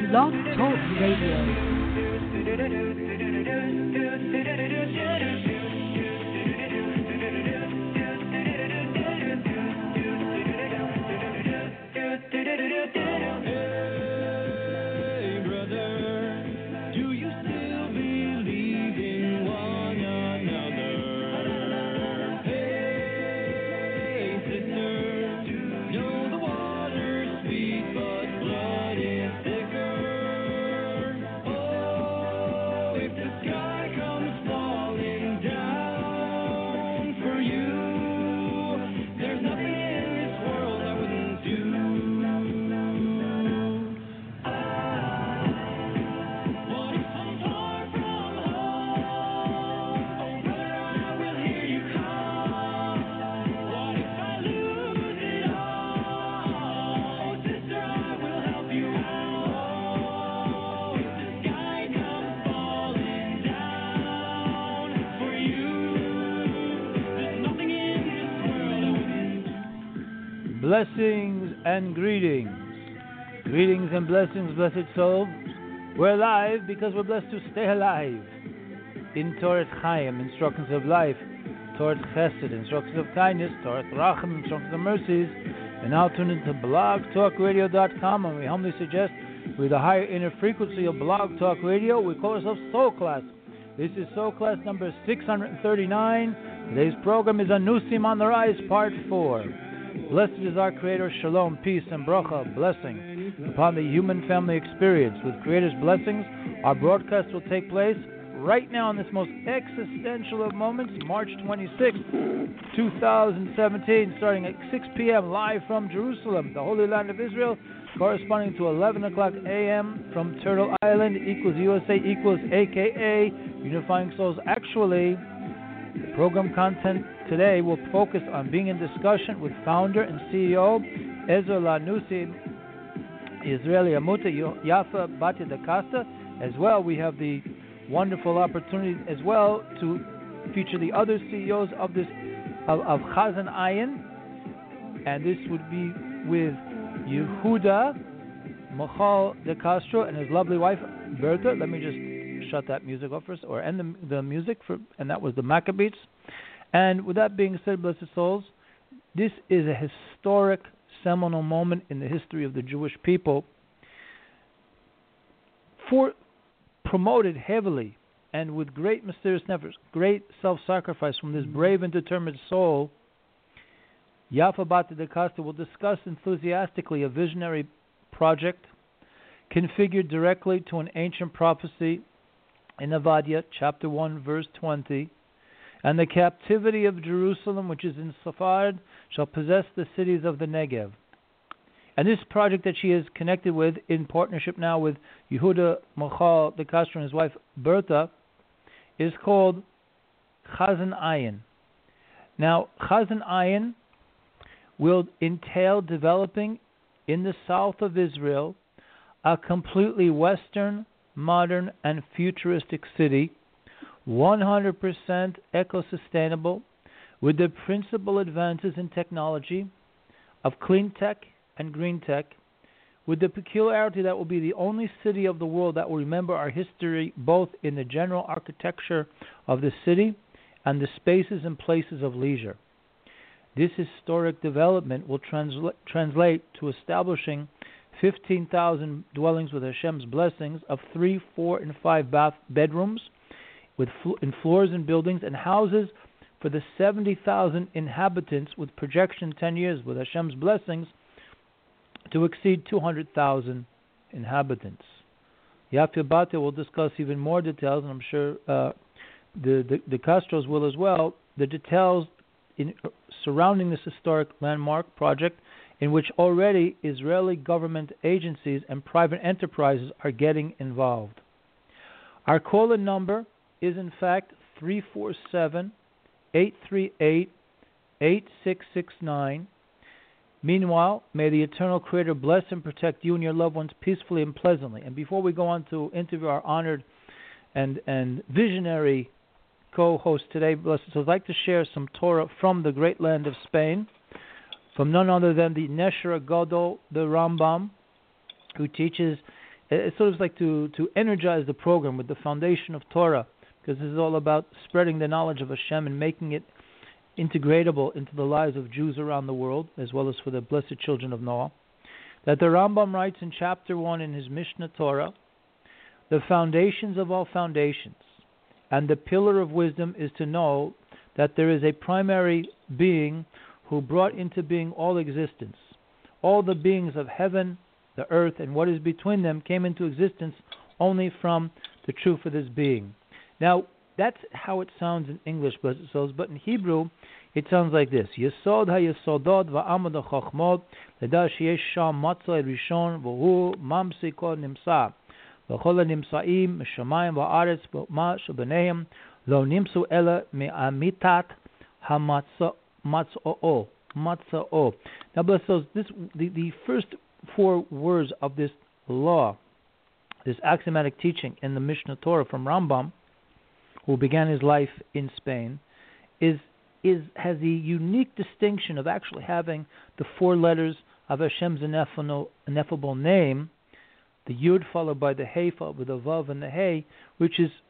Blog Talk Radio. Blessings and greetings. Greetings and blessings, blessed soul. We're alive because we're blessed to stay alive. In Torah Chaim, instructions of life. Torah Chesed, instructions of kindness. Torah Racham, instructions of mercies. And now tune into blogtalkradio.com, and we humbly suggest with a higher inner frequency of Blog Talk Radio, we call ourselves Soul Class. This is Soul Class number 639. Today's program is Anusim on the Rise, Part 4. Blessed is our Creator, Shalom, peace, and bracha, blessing upon the human family experience. With Creator's blessings, our broadcast will take place right now in this most existential of moments, March 26, 2017, starting at 6 p.m. live from Jerusalem, the Holy Land of Israel, corresponding to 11 o'clock a.m. from Turtle Island, equals USA, equals AKA, Unifying Souls. Actually, the program content today will focus on being in discussion with founder and CEO Ezra Lanusi, Israeli Amuta Yafa Batya da Costa. As well, we have the wonderful opportunity as well to feature the other CEOs of Chazan Ayin, and this would be with Yehuda Michal de Castro and his lovely wife Berta. Let me just shut that music off first, or end the music and that was the Maccabees. And with that being said, blessed souls, this is a historic, seminal moment in the history of the Jewish people, promoted heavily and with great mysterious efforts, great self-sacrifice from this brave and determined soul. Yafa Batya da Costa will discuss enthusiastically a visionary project configured directly to an ancient prophecy in Avadia, chapter 1, verse 20, and the captivity of Jerusalem, which is in Safard, shall possess the cities of the Negev. And this project that she is connected with, in partnership now with Yehuda Michal de Castro and his wife Berta, is called Chazan Ayin. Now, Chazan Ayin will entail developing in the south of Israel a completely Western, modern, and futuristic city, 100% eco-sustainable, with the principal advances in technology of clean tech and green tech, with the peculiarity that will be the only city of the world that will remember our history both in the general architecture of the city and the spaces and places of leisure. This historic development will translate to establishing 15,000 dwellings with Hashem's blessings of 3, 4, and 5 bedrooms, in floors and buildings, and houses for the 70,000 inhabitants, with projection 10 years with Hashem's blessings to exceed 200,000 inhabitants. Yafa Batya will discuss even more details, and I'm sure the Castros will as well, the details surrounding this historic landmark project, in which already Israeli government agencies and private enterprises are getting involved. Our call-in number is in fact 347-838-8669. Meanwhile, may the Eternal Creator bless and protect you and your loved ones peacefully and pleasantly. And before we go on to interview our honored and visionary co-host today, blessed, so I'd like to share some Torah from the great land of Spain, from none other than the Nesher Gadol, the Rambam, who teaches it's sort of like to energize the program with the foundation of Torah, because this is all about spreading the knowledge of Hashem and making it integratable into the lives of Jews around the world, as well as for the blessed children of Noah. That the Rambam writes in chapter 1 in his Mishnah Torah, the foundations of all foundations and the pillar of wisdom is to know that there is a primary being who brought into being all existence. All the beings of heaven, the earth, and what is between them came into existence only from the truth of this being. Now, that's how it sounds in English, but in Hebrew, it sounds like this: Yesod ha-yesodot va'amad ha-chochmot leda sheyesh sham matzah rishon v'hu mamsi kol nimsa v'chol ha-nimsaim m'shamayim va'aretz v'ma shebeneim lo nimsu ela me'amitat ha-matza'o. Now, bless those. The first 4 words of this law, this axiomatic teaching in the Mishnah Torah from Rambam, who began his life in Spain, has the unique distinction of actually having the 4 letters of Hashem's ineffable name, the Yud followed by the Hey, followed by the Vav and the Hey, which is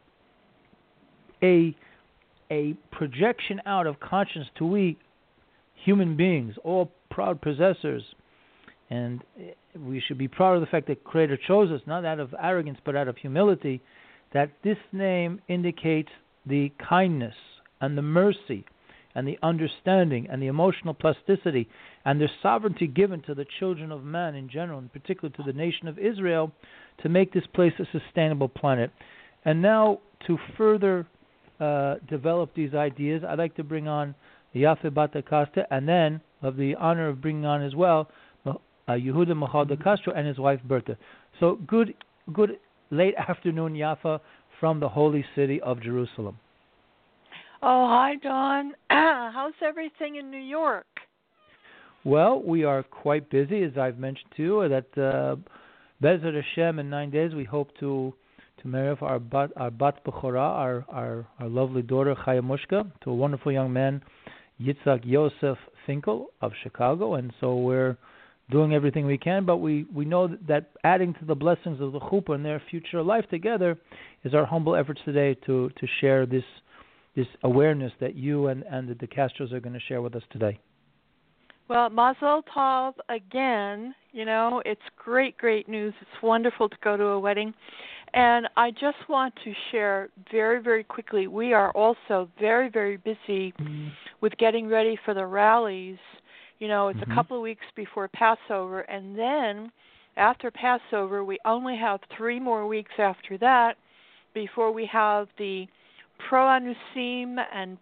a projection out of conscience to we human beings, all proud possessors. And we should be proud of the fact that Creator chose us, not out of arrogance, but out of humility, that this name indicates the kindness and the mercy and the understanding and the emotional plasticity and the sovereignty given to the children of man in general, in particular to the nation of Israel, to make this place a sustainable planet. And now, to further develop these ideas, I'd like to bring on Yafe Bat Acosta, and then have the honor of bringing on as well Yehuda Michal de Castro and his wife Berta. So good late afternoon, Yafa, from the holy city of Jerusalem. Oh, hi, Don. How's everything in New York? Well, we are quite busy, as I've mentioned to you. That Be'ezrat Hashem, in 9 days, we hope to marry our bat Bechorah, our lovely daughter Chaya Mushka, to a wonderful young man, Yitzhak Yosef Finkel of Chicago, and so we're doing everything we can, but we know that adding to the blessings of the chuppah and their future life together is our humble efforts today to share this awareness that you and the De Castros are going to share with us today. Well, Mazel Tov again. You know, it's great news. It's wonderful to go to a wedding. And I just want to share very, very quickly, we are also very, very busy with getting ready for the rallies. You know, it's a couple of weeks before Passover, and then after Passover, we only have 3 more weeks after that before we have the pro-Anusim and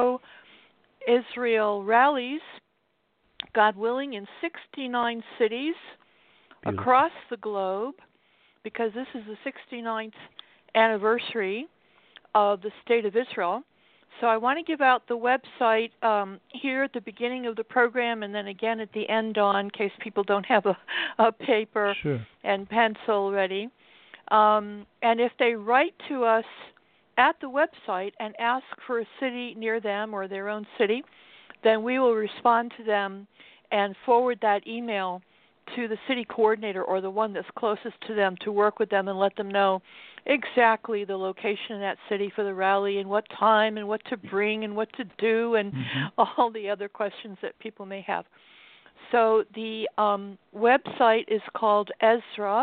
pro-Israel rallies, God willing, in 69 cities across the globe, because this is the 69th anniversary of the State of Israel. So I want to give out the website here at the beginning of the program and then again at the end on, in case people don't have a paper and pencil ready. And if they write to us at the website and ask for a city near them or their own city, then we will respond to them and forward that email to the city coordinator or the one that's closest to them to work with them and let them know exactly the location in that city for the rally and what time and what to bring and what to do and all the other questions that people may have. So the website is called Ezra,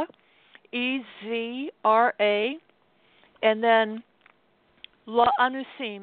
E-Z-R-A, and then Anusim,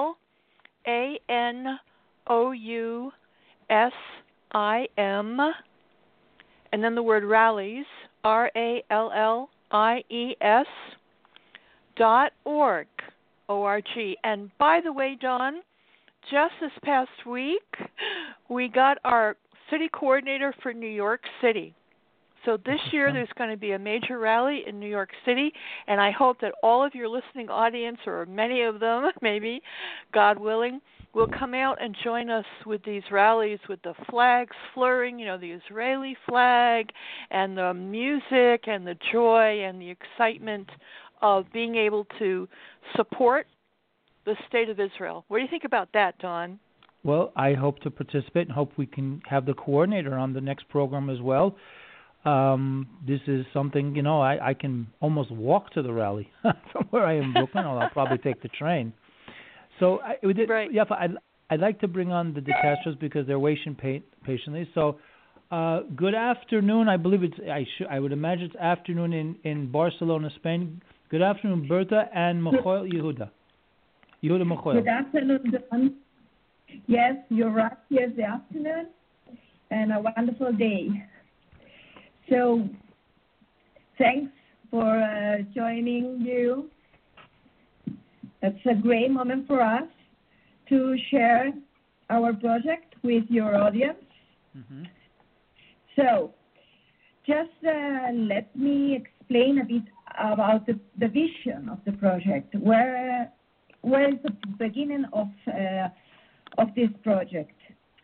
L-A-N-O-U-S-I-M, and then the word rallies, R-A-L-L-I-E-S, .org, O-R-G. And by the way, Don, just this past week, we got our city coordinator for New York City. So this year there's going to be a major rally in New York City, and I hope that all of your listening audience, or many of them maybe, God willing, will come out and join us with these rallies with the flags fluttering, you know, the Israeli flag, and the music and the joy and the excitement of being able to support the State of Israel. What do you think about that, Don? Well, I hope to participate and hope we can have the coordinator on the next program as well. This is something, I can almost walk to the rally from where I am in Brooklyn, or I'll probably take the train. So, Right. Yafa, I'd like to bring on the De Castros because they're waiting patiently. So, good afternoon. I believe I would imagine it's afternoon in Barcelona, Spain. Good afternoon, Berta and Mochoel Yehuda. Yehuda Mochoel. Good afternoon, John. Yes, you're right. Here's the afternoon, and a wonderful day. So, thanks for joining you. It's a great moment for us to share our project with your audience. Mm-hmm. So, just let me explain a bit about the vision of the project. Where is the beginning of this project?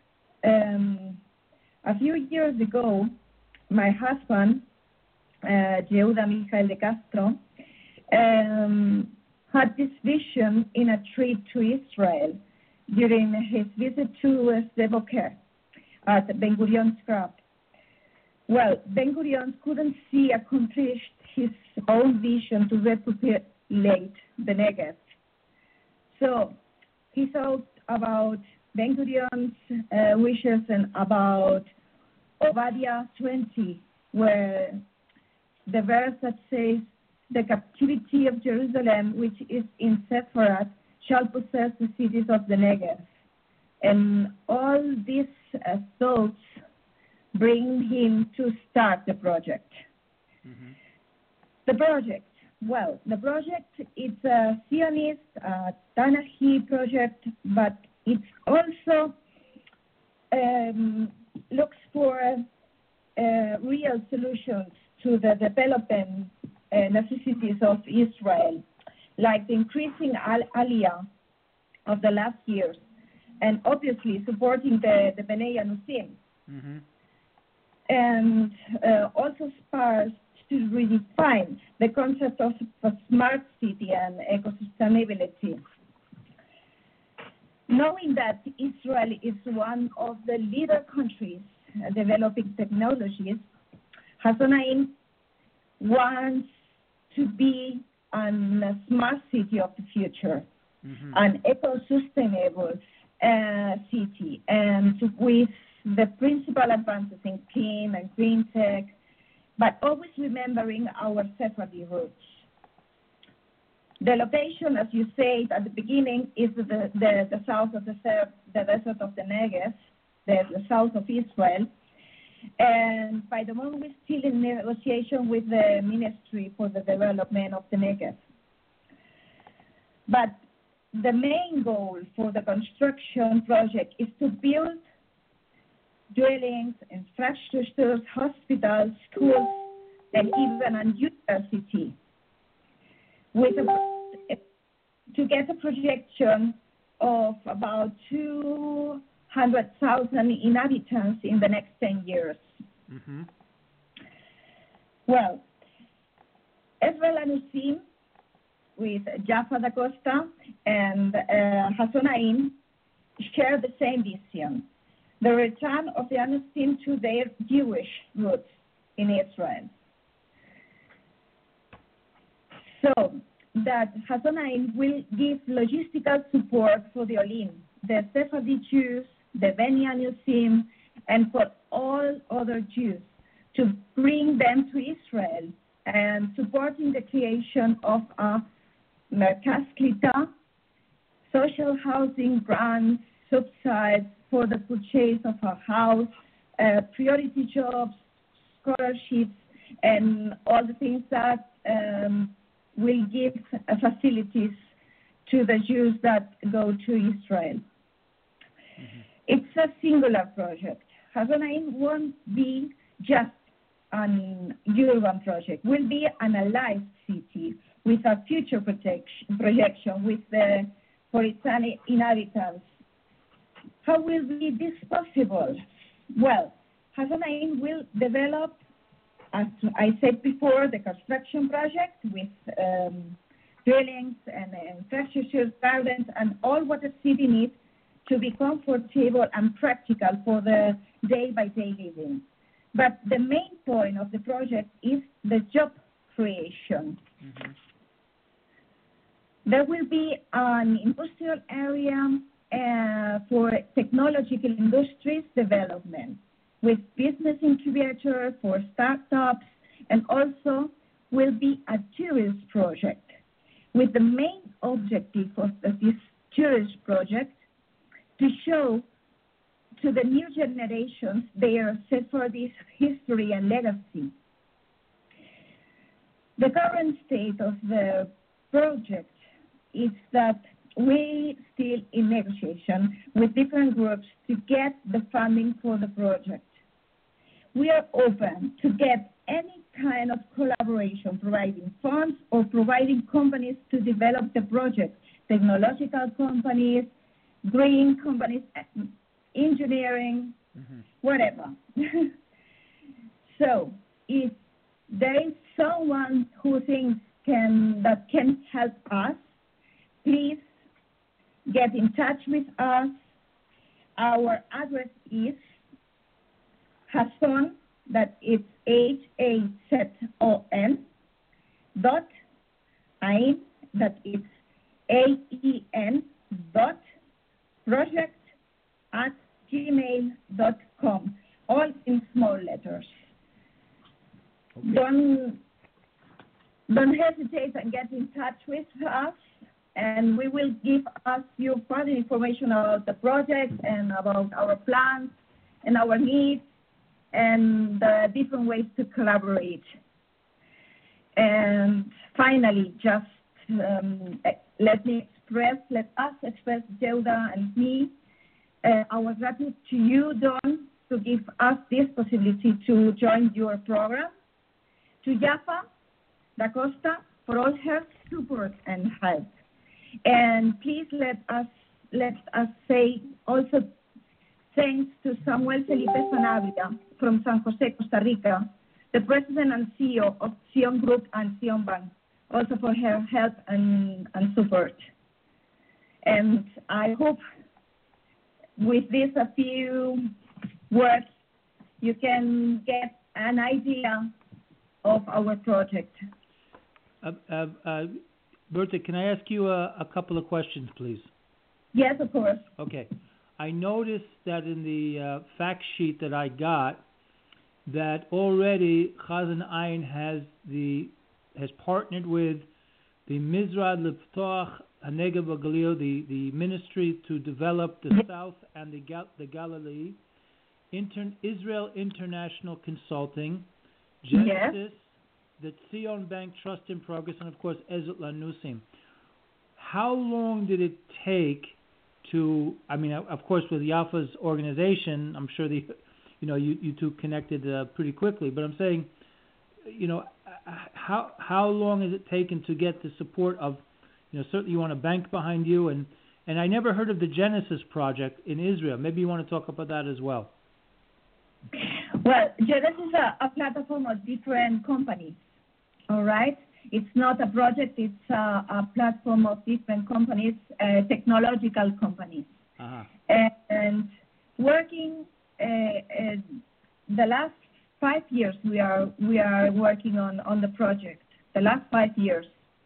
A few years ago, my husband, Yehuda Michael De Castro, had this vision in a trip to Israel during his visit to Sde Boker at Ben Gurion's scrap. Well, Ben Gurion couldn't see accomplished his own vision to repopulate the Negev. So he thought about Ben Gurion's wishes and about Obadiah 20, where the verse that says, the captivity of Jerusalem, which is in Sepharad, shall possess the cities of the Negev. And all these thoughts bring him to start the project. Mm-hmm. The project is a Zionist, Tanahi project, but it also looks for real solutions to the development necessities of Israel, like the increasing aliyah of the last years, and obviously supporting the Bnei Anusim. Mm-hmm. And also aspires to redefine the concept of a smart city and eco-sustainability. Knowing that Israel is one of the leader countries developing technologies, Hazonaim wants to be a smart city of the future, Mm-hmm. an eco-sustainable city, and with the principal advances in clean and green tech, but always remembering our Sephardi roots. The location, as you said at the beginning, is the south of the desert of the Negev, the south of Israel. And by the moment, we're still in negotiation with the Ministry for the Development of the Negev. But the main goal for the construction project is to build dwellings, infrastructures, hospitals, schools, and even a university to get a projection of about 200,000 inhabitants in the next 10 years. Mm-hmm. Well, Israel Anusim with Jaffa da Costa and Hazonaim share the same vision, the return of the Anusim to their Jewish roots in Israel. So that Hazonaim will give logistical support for the Olim, the Sephardi Jews, the Bnei Anusim, and for all other Jews to bring them to Israel and supporting the creation of a Merkaz Klita, social housing grants, subsidies for the purchase of a house, priority jobs, scholarships, and all the things that will give facilities to the Jews that go to Israel. Mm-hmm. It's a singular project. Hazonaim won't be just an urban project. Will be an alive city with a future projection for its inhabitants. How will be this possible? Well, Hazonaim will develop, as I said before, the construction project with dwellings and infrastructure, gardens, and all what a city needs to be comfortable and practical for the day-by-day living. But the main point of the project is the job creation. Mm-hmm. There will be an industrial area for technological industries development with business incubator for startups, and also will be a tourist project with the main objective of this tourist project to show to the new generations their Sephardic history and legacy. The current state of the project is that we still in negotiation with different groups to get the funding for the project. We are open to get any kind of collaboration, providing funds or providing companies to develop the project, technological companies, green companies, engineering, whatever. So if there is someone who thinks that can help us, please get in touch with us. Our address is Hazon, that is HAZON, dot Ain, that is AEN, dot project at gmail.com, all in small letters. Okay. Don't hesitate and get in touch with us, and we will give you further information about the project and about our plans and our needs and the different ways to collaborate. And finally, just let us express, Jeuda and me, our gratitude to you, Don, to give us this possibility to join your program, to Yafa da Costa for all her support and help. And please let us say also thanks to Samuel Felipe Sanabria from San Jose, Costa Rica, the president and CEO of Sion Group and Sion Bank, also for her help and support. And I hope with this a few words you can get an idea of our project. Berta, can I ask you a couple of questions, please? Yes, of course. Okay. I noticed that in the fact sheet that I got, that already Chazon Ayin has partnered with the Mizrad Leftoach HaNegev V'Galil, the ministry to develop the South and the Galilee, Israel International Consulting, Genesis, the Sion Bank Trust in Progress, and of course Ezra Lanusim. How long did it take to? I mean, of course, with Yafa's organization, I'm sure you two connected pretty quickly. But I'm saying, how long has it taken to get the support of, certainly you want a bank behind you, and I never heard of the Genesis project in Israel. Maybe you want to talk about that as well. Well, Genesis is a platform of different companies. All right. It's not a project, it's a platform of different companies, technological companies. Uh-huh. And working the last 5 years, we are working on the project. The last 5 years.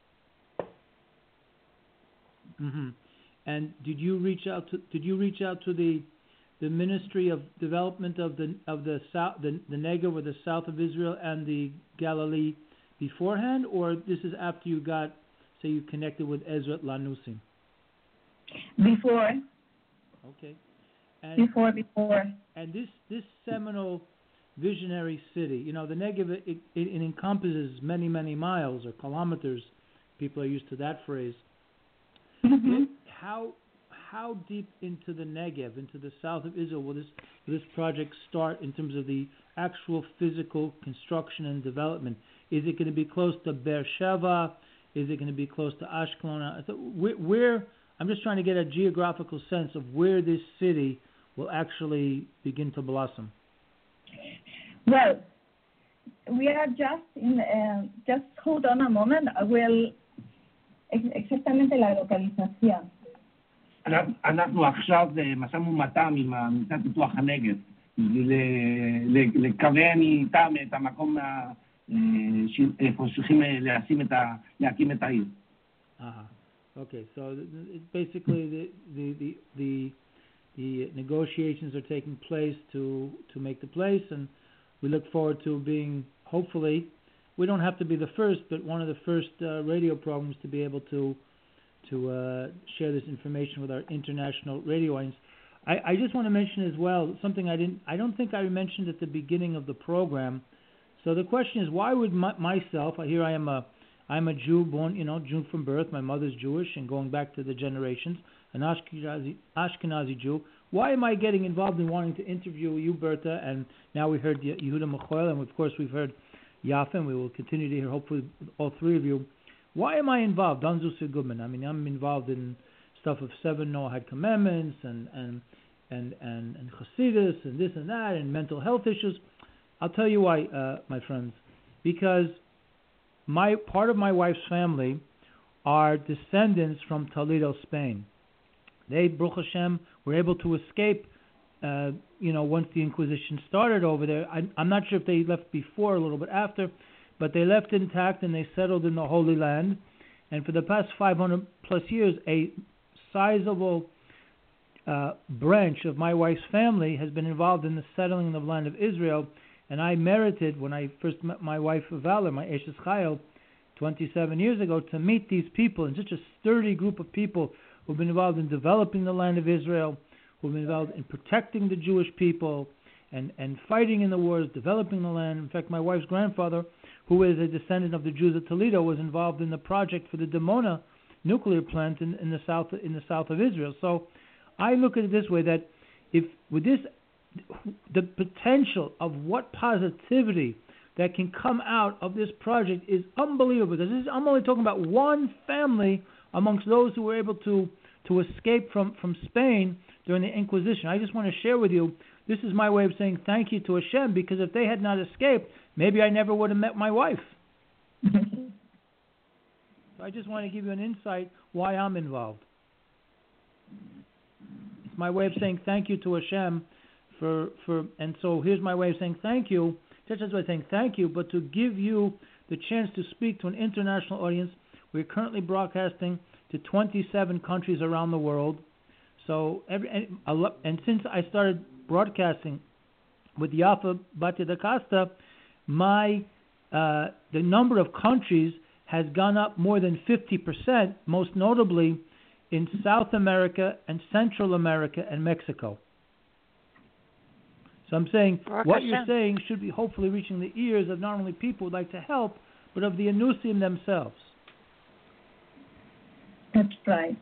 Mm-hmm. And did you reach out to the Ministry of Development of the South, the Negev, or the south of Israel and the Galilee beforehand, or this is after you you connected with Ezra Lanusim? Before. Okay. And before. And this seminal visionary city, the Negev, it encompasses many, many miles or kilometers. People are used to that phrase. Mm-hmm. How deep into the Negev, into the south of Israel, will this project start in terms of the actual physical construction and development? Is it going to be close to Beersheba? Is it going to be close to Ashkelon? Where I'm just trying to get a geographical sense of where this city will actually begin to blossom. Well, we are just hold on a moment. I will exactamente la localización. אנחנו עכשיו במשא ומתן עם עמותת פיתוח הנגב לקוון איתם את המקום איפה צריכים להקים את העיר. Okay, so basically the negotiations are taking place to make the place, and we look forward to being, hopefully, we don't have to be the first, but one of the first radio programs to be able to share this information with our international radio audience. I just want to mention as well something I don't think I mentioned at the beginning of the program. So the question is, why would myself, here I am I'm a Jew, born, Jew from birth. My mother's Jewish, and going back to the generations, an Ashkenazi Jew. Why am I getting involved in wanting to interview you, Berta? And now we heard Yehuda Michael, and of course we've heard Yafa, and we will continue to hear hopefully all three of you. Why am I involved? Danzu Goodman. I mean, I'm involved in stuff of 7 Noahide commandments and Hasidus and this and that and mental health issues. I'll tell you why, my friends, because part of my wife's family are descendants from Toledo, Spain. They, Baruch Hashem, were able to escape, once the Inquisition started over there. I'm not sure if they left before or a little bit after, but they left intact and they settled in the Holy Land. And for the past 500 plus years, a sizable branch of my wife's family has been involved in the settling of the land of Israel. And I merited, when I first met my wife of Valor, my Eshes Chayil, 27 years ago, to meet these people, and such a sturdy group of people who've been involved in developing the land of Israel, who've been involved in protecting the Jewish people, and fighting in the wars, developing the land. In fact, my wife's grandfather, who is a descendant of the Jews of Toledo, was involved in the project for the Dimona nuclear plant in the south of Israel. So I look at it this way, that if with this, the potential of what positivity that can come out of this project is unbelievable. Because I'm only talking about one family amongst those who were able to escape from Spain during the Inquisition. I just want to share with you, this is my way of saying thank you to Hashem, because if they had not escaped, maybe I never would have met my wife. So I just want to give you an insight why I'm involved. It's my way of saying thank you to Hashem and so here's my way of saying thank you, just as I'm saying thank you, but to give you the chance to speak to an international audience. We're currently broadcasting to 27 countries around the world. So and since I started broadcasting with Yafa Batya da Costa, the number of countries has gone up more than 50%, most notably in South America and Central America and Mexico. So I'm saying what you're saying should be hopefully reaching the ears of not only people who would like to help, but of the Anusim themselves. That's right.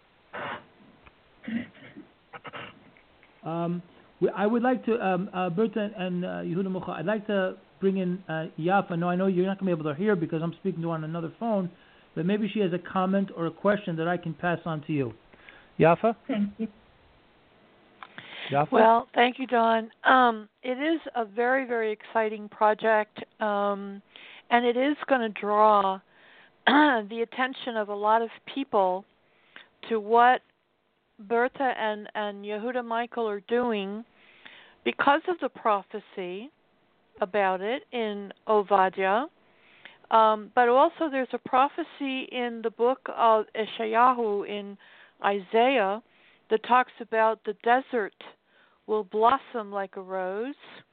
I would like to, Berta and Yehuda Mucha, I'd like to bring in Yafa. No, I know you're not going to be able to hear because I'm speaking to her on another phone, but maybe she has a comment or a question that I can pass on to you. Yafa? Thank you. Yafa? Well, thank you, Don. It is a very, very exciting project, and it is going to draw the attention of a lot of people to what Berta and Yehuda Michael are doing because of the prophecy about it in Ovadia. But also there's a prophecy in the book of Eshayahu in Isaiah that talks about the desert will blossom like a rose,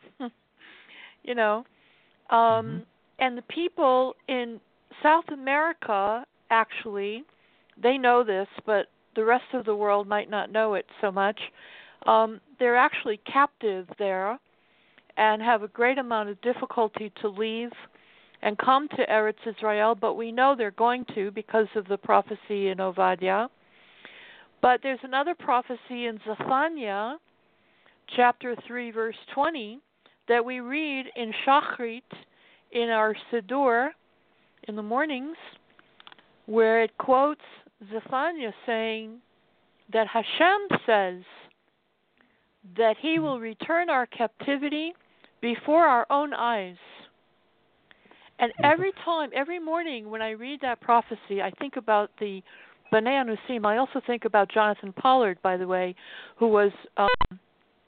and the people in South America, actually, they know this, but the rest of the world might not know it so much. They're actually captive there and have a great amount of difficulty to leave and come to Eretz Israel, but we know they're going to because of the prophecy in Ovadia. But there's another prophecy in Zephaniah, chapter 3, verse 20, that we read in Shachrit, in our Siddur, in the mornings, where it quotes Zephaniah saying that Hashem says that He will return our captivity before our own eyes. And every morning when I read that prophecy, I think about the Bnei Anusim. I also think about Jonathan Pollard, by the way, who was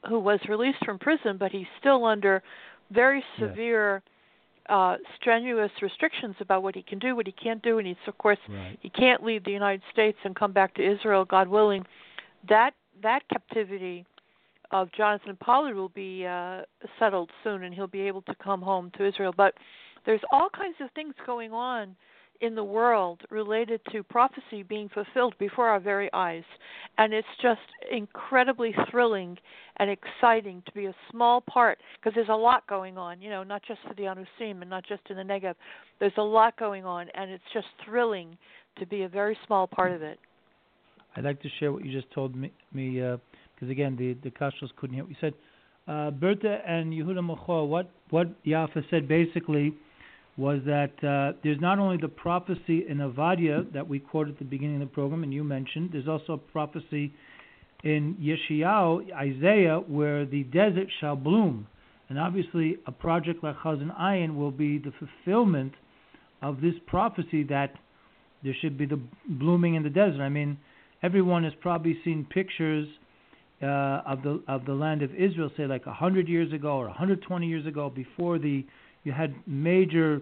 who was released from prison, but he's still under very severe, strenuous restrictions about what he can do, what he can't do, and of course, he can't leave the United States and come back to Israel, God willing. That captivity of Jonathan Pollard will be settled soon, and he'll be able to come home to Israel. But there's all kinds of things going on in the world related to prophecy being fulfilled before our very eyes. And it's just incredibly thrilling and exciting to be a small part, because there's a lot going on, not just for the Anusim and not just in the Negev. There's a lot going on, and it's just thrilling to be a very small part of it. I'd like to share what you just told me because, again, the Kashos couldn't hear what you said. Berta and Yehuda Mochor, what Yafa said basically was that there's not only the prophecy in Avadia that we quoted at the beginning of the program, and you mentioned, there's also a prophecy in Yeshayahu, Isaiah, where the desert shall bloom. And obviously, a project like Chazon Ayin will be the fulfillment of this prophecy that there should be the blooming in the desert. I mean, everyone has probably seen pictures of the land of Israel, say like 100 years ago or 120 years ago, before you had major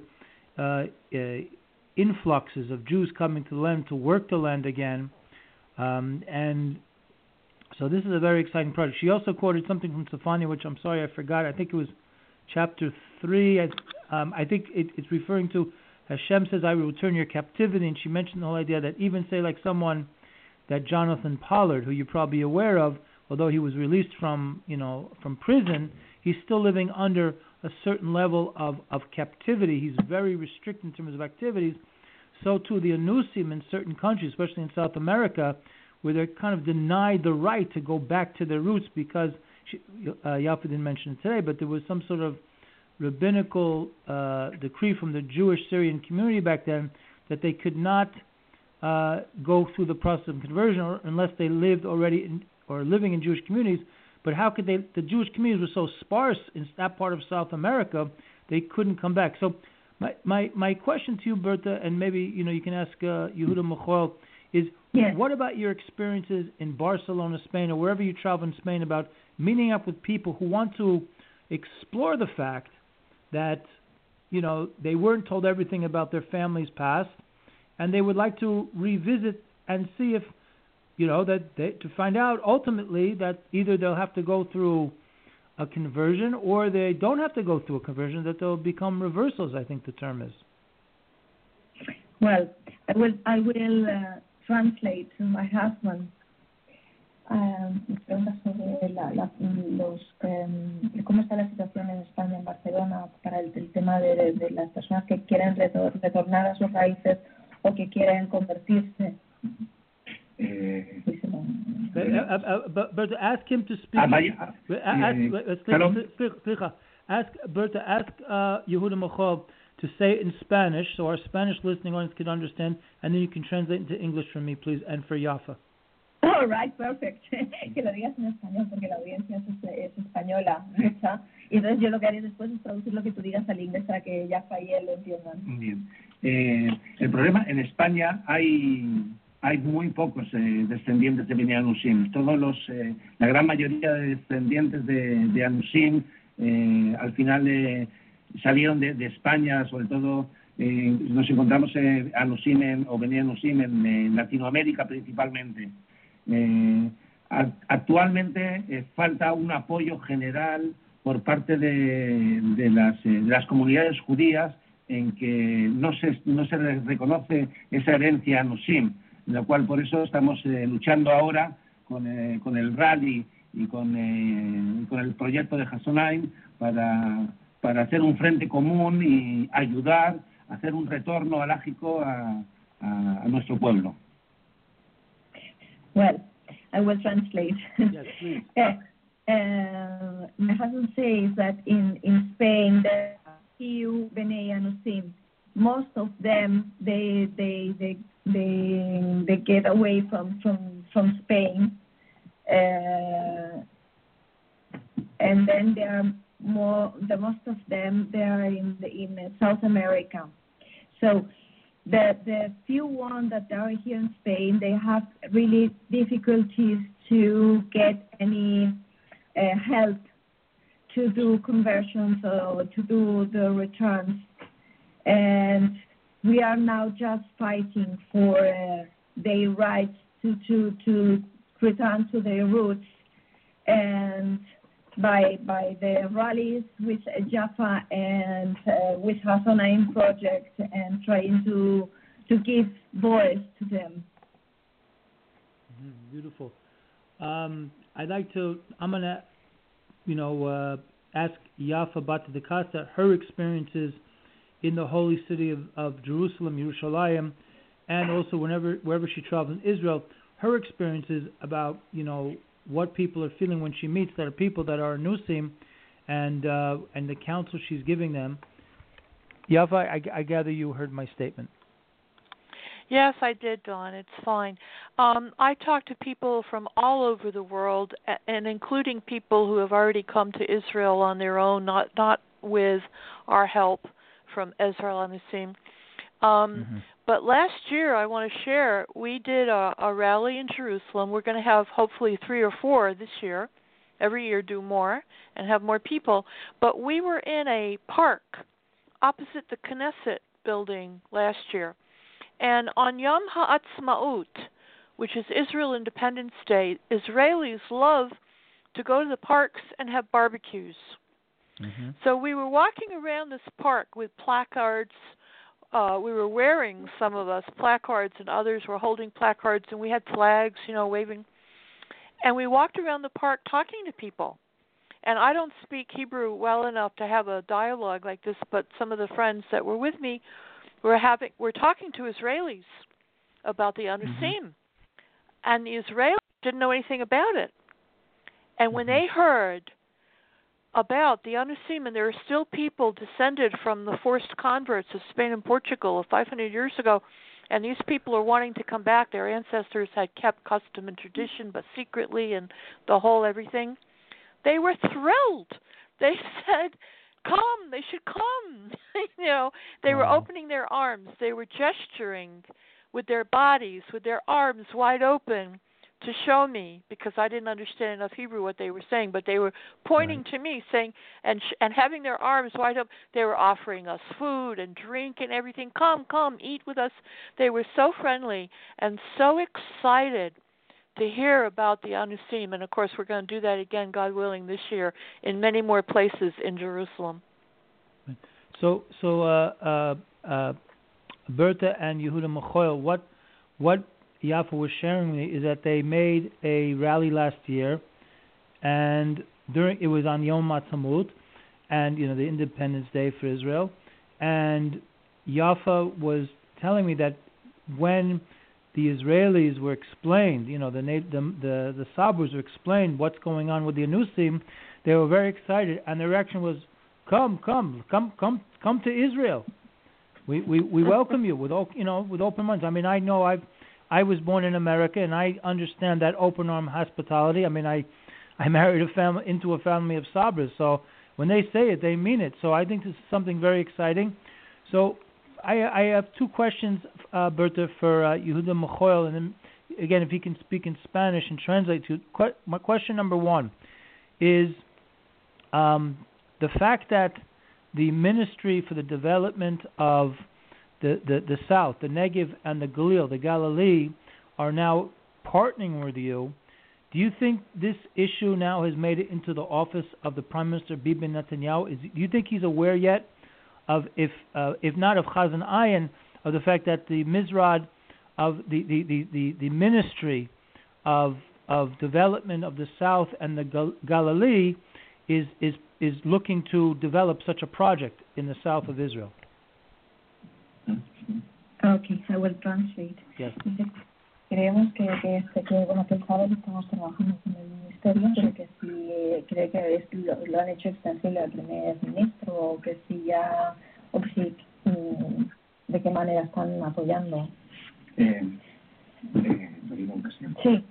influxes of Jews coming to the land to work the land again. And so this is a very exciting project. She also quoted something from Zephaniah, which I'm sorry I forgot. I think it was chapter 3. I think it's referring to Hashem says, I will return your captivity. And she mentioned the whole idea that even say like someone that Jonathan Pollard, who you're probably aware of, although he was released from prison, he's still living under a certain level of captivity. He's very restricted in terms of activities. So too the Anusim in certain countries, especially in South America, where they're kind of denied the right to go back to their roots because, Yafa didn't mention it today, but there was some sort of rabbinical decree from the Jewish Syrian community back then that they could not go through the process of conversion unless they lived already living in Jewish communities. But how could they? The Jewish communities were so sparse in that part of South America, they couldn't come back. So my question to you, Berta, and maybe you can ask Yehuda Mochor, is what about your experiences in Barcelona, Spain, or wherever you travel in Spain, about meeting up with people who want to explore the fact that they weren't told everything about their family's past, and they would like to revisit and see if to find out ultimately that either they'll have to go through a conversion or they don't have to go through a conversion, that they'll become reversals, I think the term is. Well, I will translate to my husband. ¿Cómo está la situación en España, en Barcelona, para el tema de las personas que quieren retornar a sus raíces o que quieren convertirse? But ask him to speak. Ask Yehuda Mochor to say it in Spanish, so our Spanish listening audience can understand, and then you can translate into English for me, please, and for Yafa. All right, perfect. Que lo digas en español porque la audiencia es española, mucha. Y entonces yo lo que haré después es traducir lo que tú digas al inglés para que Yafa y él lo entiendan. Bien. El problema en España hay muy pocos descendientes de Beni Anusim. La gran mayoría de descendientes de Anusim al final salieron de España, sobre todo nos encontramos Anusim o Beni Anusim en Latinoamérica principalmente. Actualmente falta un apoyo general por parte de las comunidades judías en que no se les reconoce esa herencia Anusim, lo cual por eso estamos luchando ahora con el rally y con el proyecto de Chazon Ayin para hacer un frente común y ayudar a hacer un retorno halágico a nuestro pueblo. Well, I will translate. Yes, please. My husband says that in Spain there are few Bnei Anusim. Most of them they get away from Spain, and then there are the most of them they are in South America. So the few ones that are here in Spain, they have really difficulties to get any help to do conversions or to do the returns. And we are now just fighting for their rights to return to their roots, and by the rallies with Jaffa and with Hasonaim Project, and trying to give voice to them. Beautiful. I'm gonna, ask Yafa Bat da Costa her experiences in the holy city of Jerusalem, Yerushalayim, and also wherever she travels in Israel, her experiences about what people are feeling when she meets that are people that are Anusim, and the counsel she's giving them. Yafa, I gather you heard my statement. Yes, I did, Don. It's fine. I talk to people from all over the world, and including people who have already come to Israel on their own, not with our help from Ezra Anusim. But last year, I want to share, we did a rally in Jerusalem. We're going to have hopefully 3 or 4 this year. Every year do more and have more people. But we were in a park opposite the Knesset building last year. And on Yom HaAtzmaut, which is Israel Independence Day, Israelis love to go to the parks and have barbecues. So we were walking around this park with placards. We were wearing, some of us, placards, and others were holding placards, and we had flags, waving. And we walked around the park talking to people. And I don't speak Hebrew well enough to have a dialogue like this, but some of the friends that were with me we're talking to Israelis about the Anusim, and the Israelis didn't know anything about it. And when they heard about the Anusim, and there are still people descended from the forced converts of Spain and Portugal 500 years ago, and these people are wanting to come back. Their ancestors had kept custom and tradition, but secretly, and the whole everything. They were thrilled. They said, come, they should come. They were opening their arms. They were gesturing with their bodies, with their arms wide open to show me, because I didn't understand enough Hebrew what they were saying, but they were pointing to me, saying, and having their arms wide open. They were offering us food and drink and everything. Come, eat with us. They were so friendly and so excited to hear about the Anusim. And, of course, we're going to do that again, God willing, this year in many more places in Jerusalem. So Berta and Yehuda Mechoel, what Yafa was sharing with me is that they made a rally last year, and it was on Yom HaAtzmaut, and the Independence Day for Israel, and Yafa was telling me that when the Israelis were explained, the Sabras were explained what's going on with the Anusim, they were very excited, and their reaction was, come to Israel. We welcome you with open arms. I mean, I know I was born in America, and I understand that open arm hospitality. I mean, I married into a family of Sabras, so when they say it, they mean it. So I think this is something very exciting. So I have 2 questions, Berta, for Yehuda Mechoel, and then again, if he can speak in Spanish and translate to. My question number 1 is the fact that the Ministry for the Development of the South, the Negev and the Galil, the Galilee, are now partnering with you. Do you think this issue now has made it into the office of the Prime Minister Bibi Netanyahu? Do you think he's aware yet of, if not of Chazan Ayin, of the fact that the Mizrad of the Ministry of Development of the South and the Galilee is looking to develop such a project in the south of Israel? Okay, I will translate. Yes. Creemos que pensaron que estamos trabajando con el ministerio, pero que si cree que lo han hecho extensible al primer ministro, o que si ya, o que si, de qué manera están apoyando. Sí,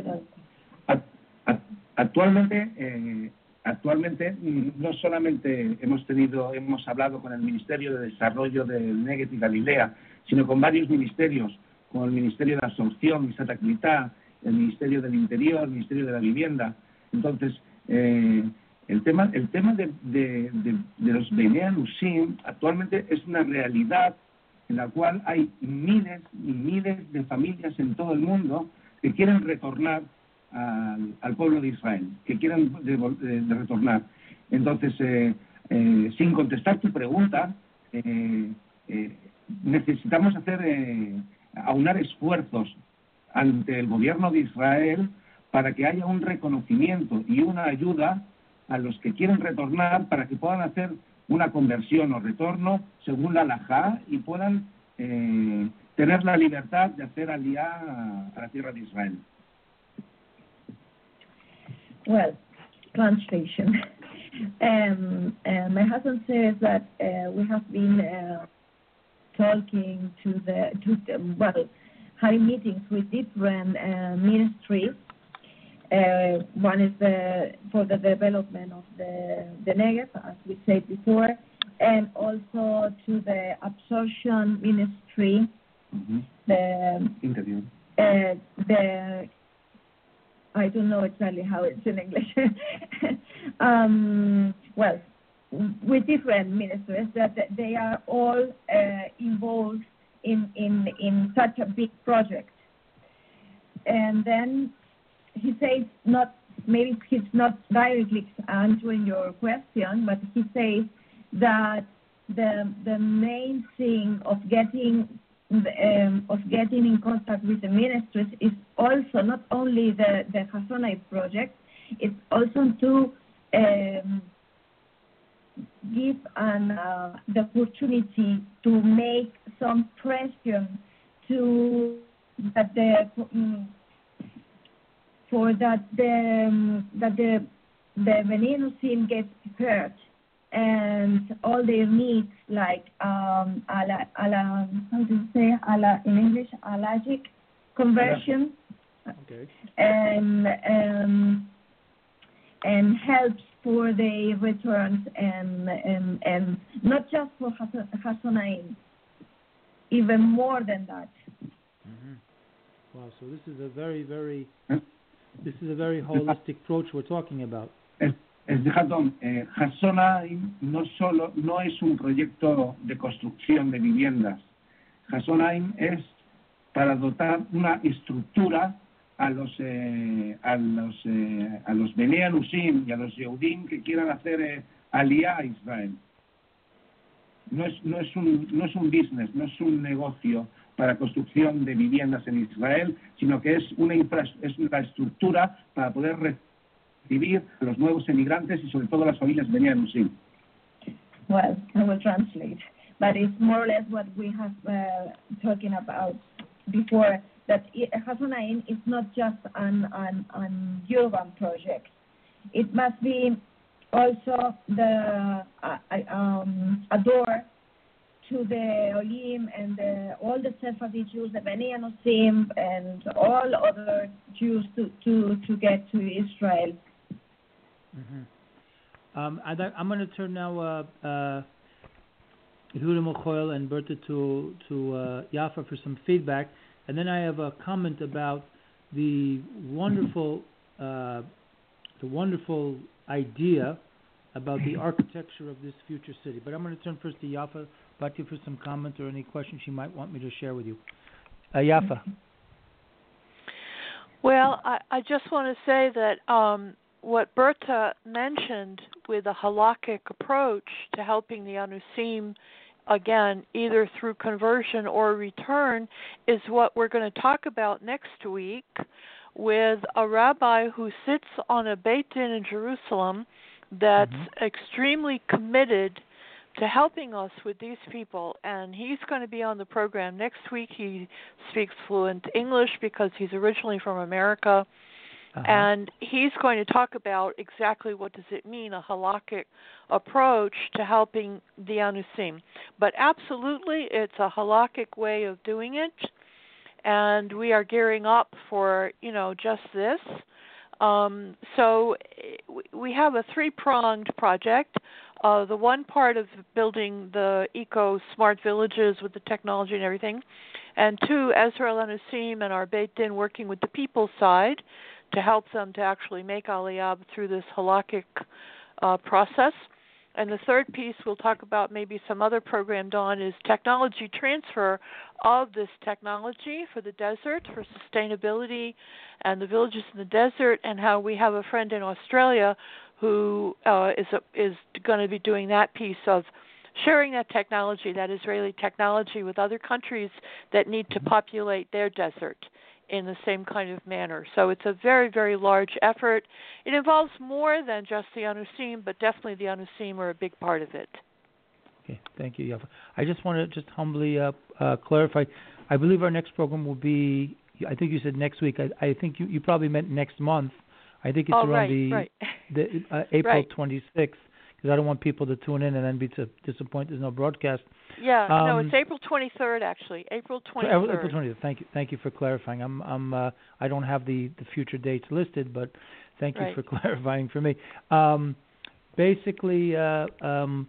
Actualmente no solamente hemos hablado con el Ministerio de Desarrollo del Negev y Galilea, sino con varios ministerios, como el Ministerio de Asunción y Santa Clitá, el Ministerio del Interior, el Ministerio de la Vivienda. Entonces, el tema de los Bnei Anusim actualmente es una realidad en la cual hay miles y miles de familias en todo el mundo que quieren retornar al pueblo de Israel, que quieren de retornar. Entonces, sin contestar tu pregunta, necesitamos aunar esfuerzos ante el gobierno de Israel para que haya un reconocimiento y una ayuda a los que quieren retornar para que puedan hacer una conversión o retorno según la halajá y puedan tener la libertad de hacer aliyá a la tierra de Israel. Well, translation. My husband says that we have been talking having meetings with different ministries. One is for the development of the Negev, as we said before, and also to the absorption ministry. Mm-hmm. The interview. I don't know exactly how it's in English. Well, with different ministries that they are all involved in such a big project. And then he says, maybe he's not directly answering your question, but he says that the main thing of getting in contact with the ministries is also not only the Hasonite project, it's also to give the opportunity to make some pressure to that the Bnei Anusim gets heard and all their needs, like in English, allergic conversion, okay, and helps for the returns and not just for Hasonaim, even more than that. Mm-hmm. Wow, so this is a very holistic approach we're talking about. Hasonaim no es un proyecto de construcción de viviendas. Hasonaim es para dotar una estructura a los Bnei Anusim y a los Yehudim que quieran hacer aliyá a Israel. No es un business, no es un negocio para construcción de viviendas en Israel, sino que es una estructura para poder recibir a los nuevos emigrantes y sobre todo las familias Bnei Anusim. Well, I will translate, but it's more or less what we have talking about before. That Hasonaim is not just an urban project. It must be also a door to the Olim and all the Sephardi Jews, the Bnei Anusim, and all other Jews to get to Israel. Mm-hmm. I'm going to turn now Yehuda Mochoel and Berta to Yafa for some feedback. And then I have a comment about the wonderful idea about the architecture of this future city. But I'm going to turn first to Yafa Bati for some comment or any questions she might want me to share with you. Yafa. Well, I just want to say that what Berta mentioned with a halakhic approach to helping the Anusim, again, either through conversion or return, is what we're going to talk about next week with a rabbi who sits on a Beit Din in Jerusalem that's extremely committed to helping us with these people. And he's going to be on the program next week. He speaks fluent English because he's originally from America. And he's going to talk about exactly what does it mean, a halakhic approach to helping the Anusim. But absolutely, it's a halakhic way of doing it, and we are gearing up for, just this. So we have a three-pronged project. The one part of building the eco-smart villages with the technology and everything, and two, Ezra Anusim and our Beit Din working with the people side to help them to actually make Aliyah through this halakhic process. And the third piece we'll talk about, maybe some other program, Dawn, is technology transfer of this technology for the desert, for sustainability and the villages in the desert, and how we have a friend in Australia who is going to be doing that piece of sharing that technology, that Israeli technology, with other countries that need to populate their desert in the same kind of manner. So it's a very, very large effort. It involves more than just the Anusim, but definitely the Anusim are a big part of it. Okay, thank you, Yafa. I just want to humbly clarify. I believe our next program will be, I think you said next week. I think you probably meant next month. I think it's around April 26th, because I don't want people to tune in and then be disappointed there's no broadcast. Yeah, no, it's April 23rd actually. April 23rd. April 23rd. Thank you for clarifying. I don't have the future dates listed, but thank you for clarifying for me. Basically, Yehuda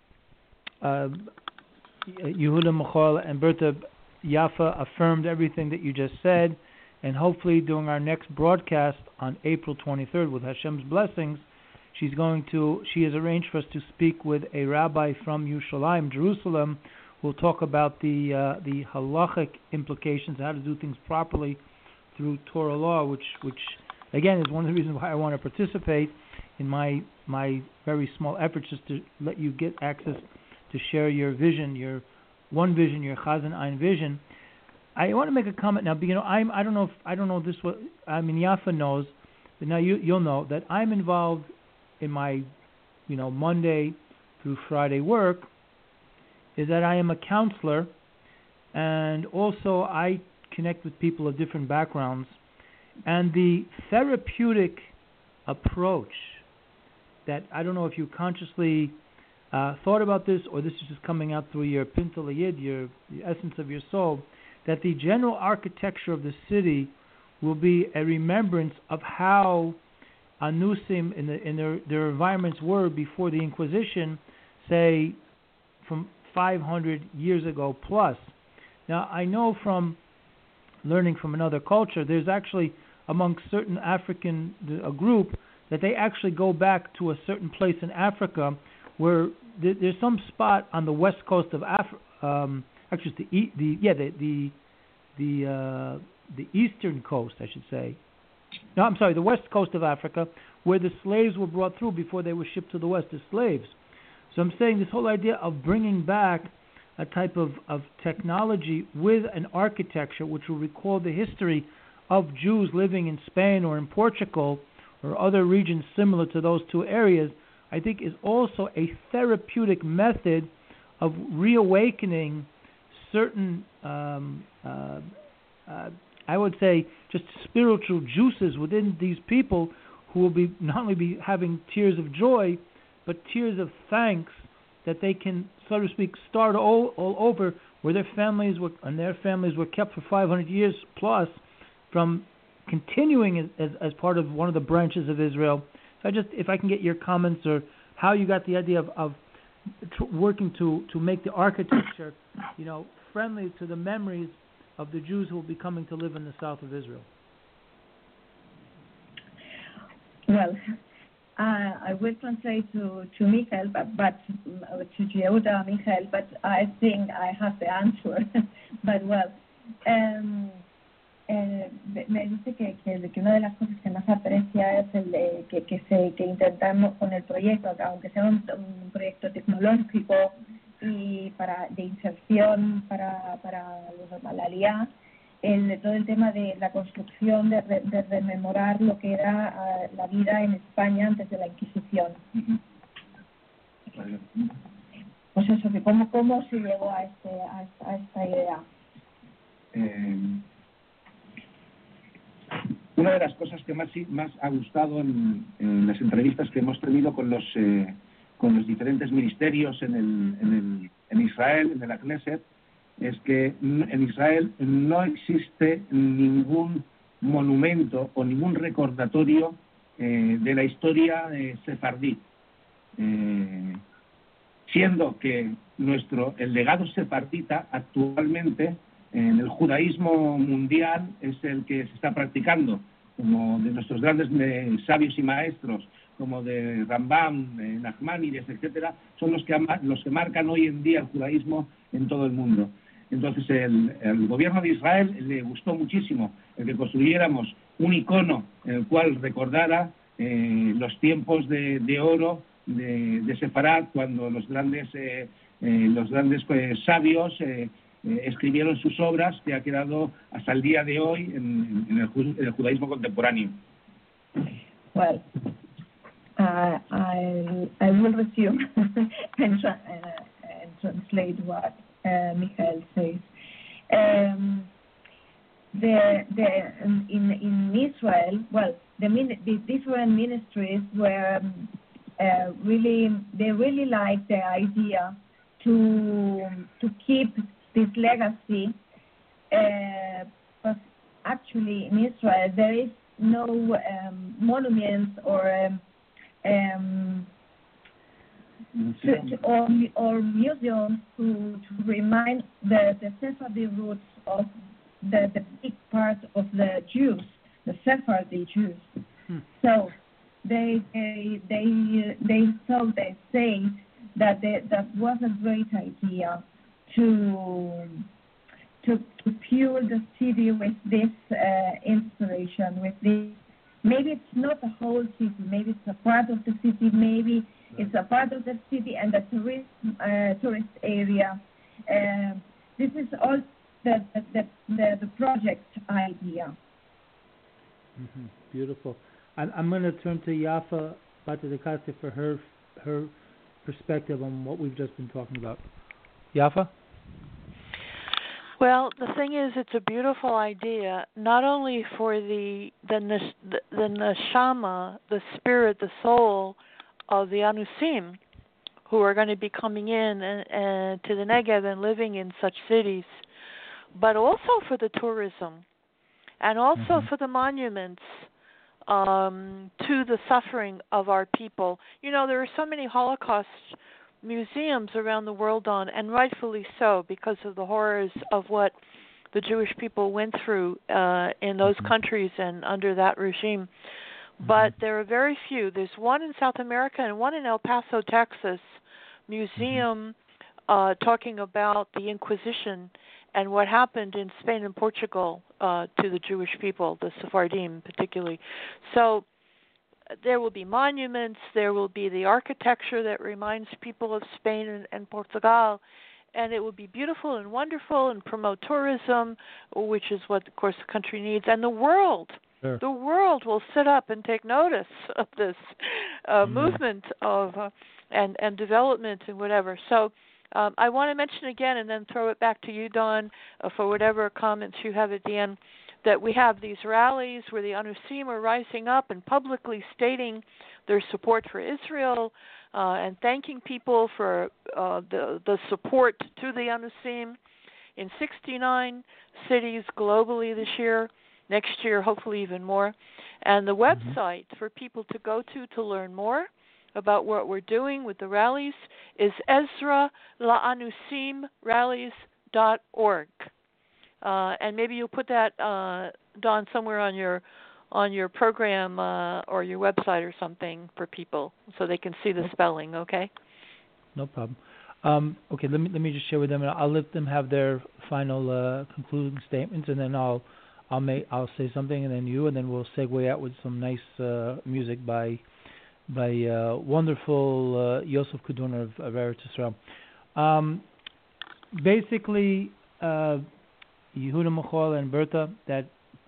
Michal and Berta Yafa affirmed everything that you just said, and hopefully during our next broadcast on April 23rd, with Hashem's blessings, she has arranged for us to speak with a rabbi from Yerushalayim, Jerusalem, who will talk about the halachic implications, how to do things properly through Torah law, which again is one of the reasons why I want to participate in my very small efforts, just to let you get access to share your vision, your one vision, your Chazan Ein vision. I want to make a comment now. I don't know this. Yafa knows, but now you'll know that I'm involved in my, Monday through Friday work, is that I am a counselor, and also I connect with people of different backgrounds, and the therapeutic approach that, I don't know if you consciously thought about this, or this is just coming out through your Pintel Yid, the essence of your soul, that the general architecture of the city will be a remembrance of how Anusim in their environments were before the Inquisition, say from 500 years ago plus. Now, I know from learning from another culture, there's actually amongst certain African a group that they actually go back to a certain place in Africa where there's some spot on the west coast of Africa. Actually, the eastern coast, I should say. No, I'm sorry, the west coast of Africa, where the slaves were brought through before they were shipped to the west as slaves. So I'm saying this whole idea of bringing back a type of technology with an architecture which will recall the history of Jews living in Spain or in Portugal or other regions similar to those two areas, I think is also a therapeutic method of reawakening certain I would say just spiritual juices within these people who will be not only be having tears of joy, but tears of thanks that they can, so to speak, start all over where their families were kept for 500 years plus from continuing as part of one of the branches of Israel. So if I can get your comments or how you got the idea of working to make the architecture, friendly to the memories of the Jews who will be coming to live in the south of Israel. Well, I will translate to Michael, but to Yehuda Michael, but I think I have the answer. But well, me dice que una de las cosas que más aprecia es el que intentamos con el proyecto, aunque sea un proyecto tecnológico y de inserción para la Aliyah, todo el tema de la construcción, de rememorar lo que era la vida en España antes de la Inquisición. Pues eso, que cómo se llegó a esta idea. Una de las cosas que más ha gustado en las entrevistas que hemos tenido con los diferentes ministerios en Israel, en el Knesset, es que en Israel no existe ningún monumento o ningún recordatorio de la historia sefardí, siendo que el legado sefardita actualmente en el judaísmo mundial es el que se está practicando, como de nuestros grandes sabios y maestros, como de Rambam, Nachmanides, etcétera, son los que marcan hoy en día el judaísmo en todo el mundo. Entonces, el gobierno de Israel le gustó muchísimo el que construyéramos un icono en el cual recordara los tiempos de oro de Sefarad, cuando los grandes sabios escribieron sus obras, que ha quedado hasta el día de hoy en el judaísmo contemporáneo. Well, I will resume and translate what Michael says. In Israel, well, the different ministries were really liked the idea to keep this legacy. But actually, in Israel, there is no monuments or museums to remind the Sephardi roots of the big part of the Jews, the Sephardi Jews. So they say that that was a great idea to fuel the city with this inspiration, with this. Maybe it's not the whole city, maybe it's a part of the city, maybe it's a part of the city and the tourist area. This is all the project idea. Mm-hmm. Beautiful. I'm going to turn to Yafa Batidakasi for her perspective on what we've just been talking about. Yafa? Well, the thing is, it's a beautiful idea, not only for the neshama, the spirit, the soul of the Anusim, who are going to be coming in and to the Negev and living in such cities, but also for the tourism, and also for the monuments to the suffering of our people. You know, there are so many Holocaust museums around the world and rightfully so, because of the horrors of what the Jewish people went through in those countries and under that regime. But there are very few. There's one in South America and one in El Paso, Texas, museum talking about the Inquisition and what happened in Spain and Portugal to the Jewish people, the Sephardim particularly. So there will be monuments, there will be the architecture that reminds people of Spain and Portugal, and it will be beautiful and wonderful and promote tourism, which is what, of course, the country needs. And the world, the world will sit up and take notice of this movement of and development and whatever. So I want to mention again and then throw it back to you, Dawn, for whatever comments you have at the end, that we have these rallies where the Anusim are rising up and publicly stating their support for Israel and thanking people for the support to the Anusim in 69 cities globally this year, next year hopefully even more. And the website for people to go to learn more about what we're doing with the rallies is EzraLa'anusimRallies.org. And maybe you'll put that, Dawn, somewhere on your program or your website or something for people so they can see the spelling. Okay. No problem. Okay, let me just share with them, and I'll let them have their final concluding statements, and then I'll say something, and then you, and then we'll segue out with some nice music by wonderful Yosef Kuduna of Eretz Yisrael. Basically, Yehuda Michal and Berta, that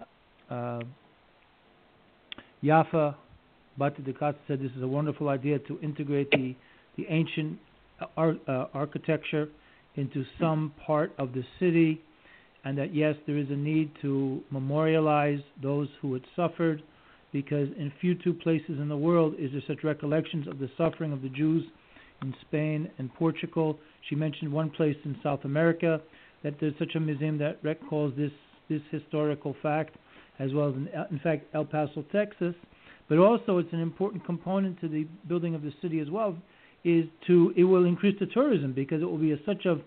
Yafa Batidakasi said this is a wonderful idea to integrate the ancient architecture into some part of the city, and that yes, there is a need to memorialize those who had suffered, because in few two places in the world is there such recollections of the suffering of the Jews in Spain and Portugal. She mentioned one place in South America that there's such a museum that recalls this historical fact, as well as in fact El Paso, Texas. But also it's an important component to the building of the city as well, it will increase the tourism, because it will be such of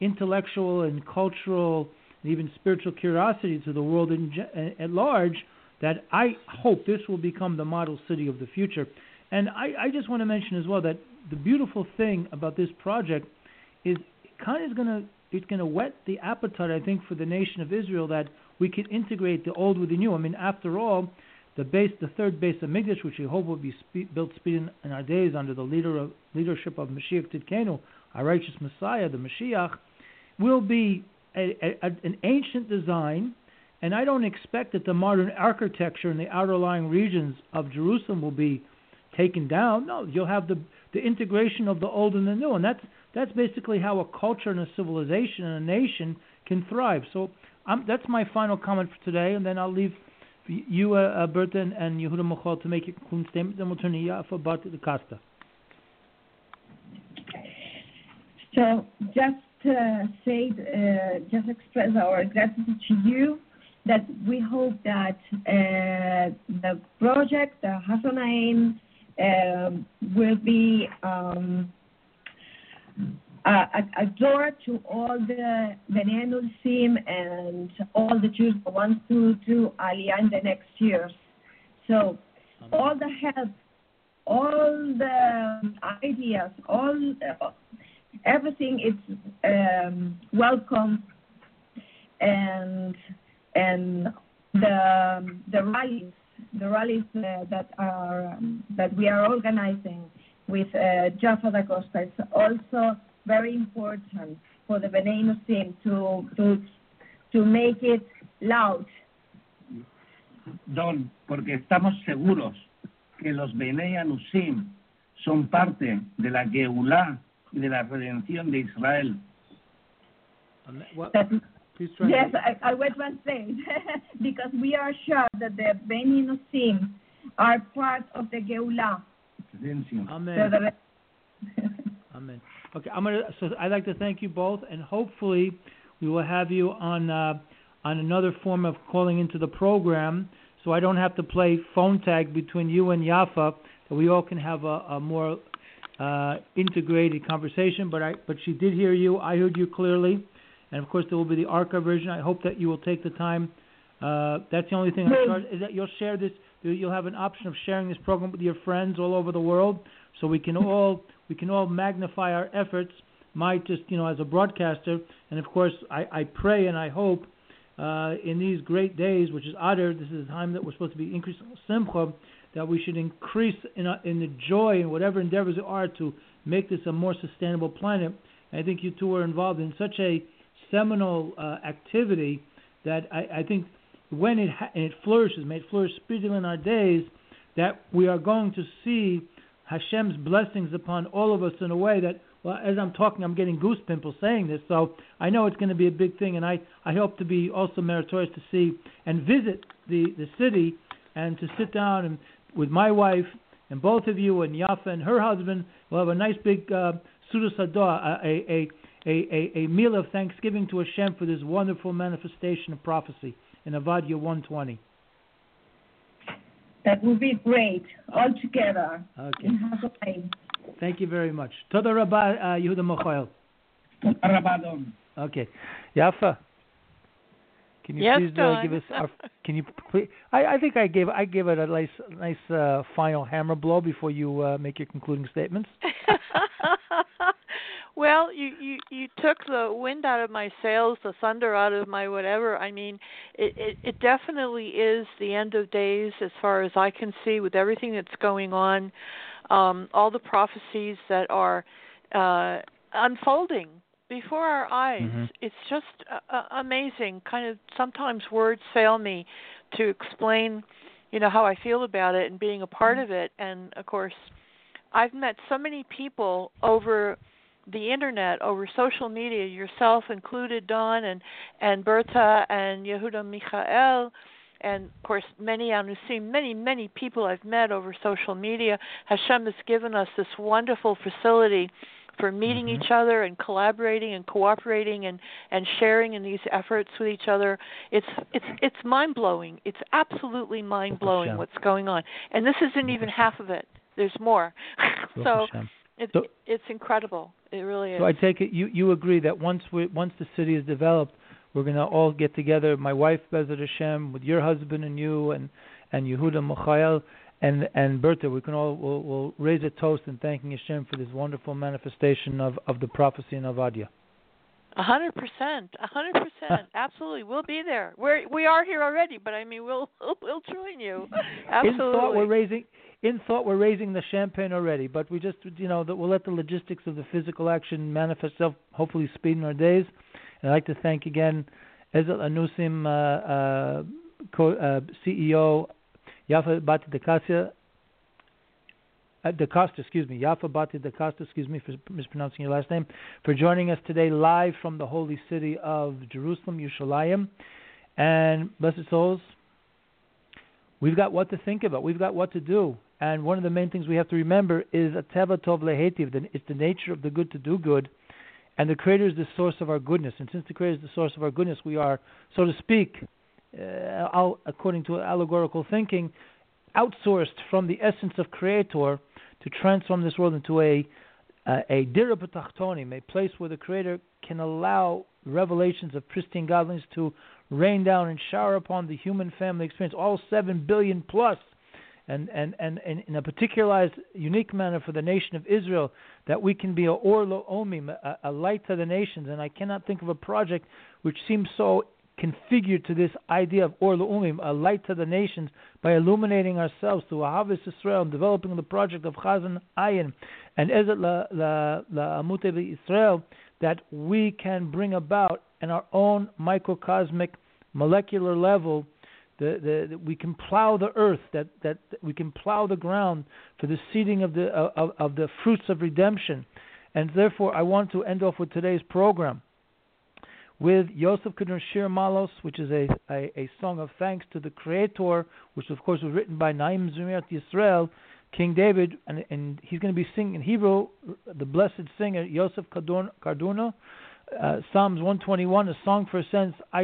intellectual and cultural and even spiritual curiosity to the world at large, that I hope this will become the model city of the future. And I just want to mention as well that the beautiful thing about this project is it's going to whet the appetite, I think, for the nation of Israel, that we can integrate the old with the new. I mean, after all, the third base of Mikdash, which we hope will be built speedily in our days under the leadership of Mashiach Tidkenu, our righteous Messiah, the Mashiach, will be an ancient design. And I don't expect that the modern architecture in the outer lying regions of Jerusalem will be taken down. No, you'll have the integration of the old and the new, and that's basically how a culture and a civilization and a nation can thrive. So that's my final comment for today, and then I'll leave you, Berta, and Yehuda Michal to make your concluding statement. Then we'll turn to Yafa Bat de Costa. So just express our gratitude to you, that we hope that the project, the Hasonaim, will be a door to all the Bnei Nussim and all the Jews that want to do Aliyah in the next years. So all the help, all the ideas, everything is welcome, and the rallies that we are organizing with Jaffa da Costa is also very important for the Bnei Nussim to make it loud. Don, porque estamos seguros que los Bnei Nussim son parte de la Geulah y de la redención de Israel. Yes, I was going to say, because we are sure that the Bnei Nussim are part of the Geulah. Amen. Amen. Okay, so I'd like to thank you both, and hopefully we will have you on another form of calling into the program, so I don't have to play phone tag between you and Yafa, so we all can have a more integrated conversation. But she did hear you. I heard you clearly. And, of course, there will be the archive version. I hope that you will take the time. That's the only thing I'm sorry, is that you'll share this. You'll have an option of sharing this program with your friends all over the world, so we can all magnify our efforts. As a broadcaster, and of course, I pray and I hope in these great days, which is Adar, this is the time that we're supposed to be increasing Simcha, that we should increase in the joy and whatever endeavors there are to make this a more sustainable planet. And I think you two are involved in such a seminal activity that I think when it flourishes, may it flourish speedily in our days, that we are going to see Hashem's blessings upon all of us in a way that, well, as I'm talking, I'm getting goose pimples saying this, so I know it's going to be a big thing, and I hope to be also meritorious to see and visit the city and to sit down and with my wife and both of you and Yafa and her husband. We'll have a nice big Suda Sadah, a meal of thanksgiving to Hashem for this wonderful manifestation of prophecy in Avadia 120. That would be great, all together. Okay. Thank you very much. Toda Rabba, Yehuda Michal. Toda Rabba, Don. Okay. Yafa, can you please give us can you please, I think I gave it a nice final hammer blow before you make your concluding statements. Well, you took the wind out of my sails, the thunder out of my whatever. I mean, it definitely is the end of days as far as I can see, with everything that's going on, all the prophecies that are unfolding before our eyes. Mm-hmm. It's just amazing. Kind of sometimes words fail me to explain, how I feel about it and being a part of it. And, of course, I've met so many people over the internet, over social media, yourself included, Don, and Berta, and Yehuda Michael, and, of course, many Anusim, many people I've met over social media. Hashem has given us this wonderful facility for meeting mm-hmm. each other and collaborating and cooperating and sharing in these efforts with each other. It's mind-blowing. It's absolutely mind-blowing what's going on. And this isn't even half of it. There's more. So it's incredible. It really is. So I take it you agree that once the city is developed, We're going to all get together, my wife, Bezat Hashem, with your husband and you, and Yehuda Michael, and Berta. We can all we'll raise a toast and thanking Hashem for this wonderful manifestation of the prophecy in Avadia. 100%, absolutely. We'll be there. We are here already, but I mean, we'll join you. Absolutely. In thought, we're raising the champagne already, but we just, that we'll let the logistics of the physical action manifest itself, hopefully speed in our days. And I'd like to thank again Ezel Anusim, CEO, Yafa Bati DaCosta, Yafa Bati DaCosta, for mispronouncing your last name, for joining us today live from the holy city of Jerusalem, Yerushalayim. And blessed souls, we've got what to think about. We've got what to do. And one of the main things we have to remember is a teva tov lehetiv. It's the nature of the good to do good. And the Creator is the source of our goodness. And since the Creator is the source of our goodness, we are, so to speak, according to allegorical thinking, outsourced from the essence of Creator to transform this world into a dira b'tachtonim, a place where the Creator can allow revelations of pristine godliness to rain down and shower upon the human family experience, all 7 billion plus, and in a particularized, unique manner for the nation of Israel, that we can be a or lo omim, a light to the nations. And I cannot think of a project which seems so configured to this idea of or lo omim, a light to the nations, by illuminating ourselves through Ahavas Israel and developing the project of Chazan Ayin and Ezet la Amute Israel, that we can bring about in our own microcosmic molecular level. We can plow the earth, that we can plow the ground for the seeding of the fruits of redemption. And therefore, I want to end off with today's program with Yosef Kedron Shir Malos, which is a song of thanks to the Creator, which of course was written by Naim Zumirat Yisrael, King David, and he's going to be singing in Hebrew, the blessed singer Yosef Carduna. Psalms 121, a song for ascents. I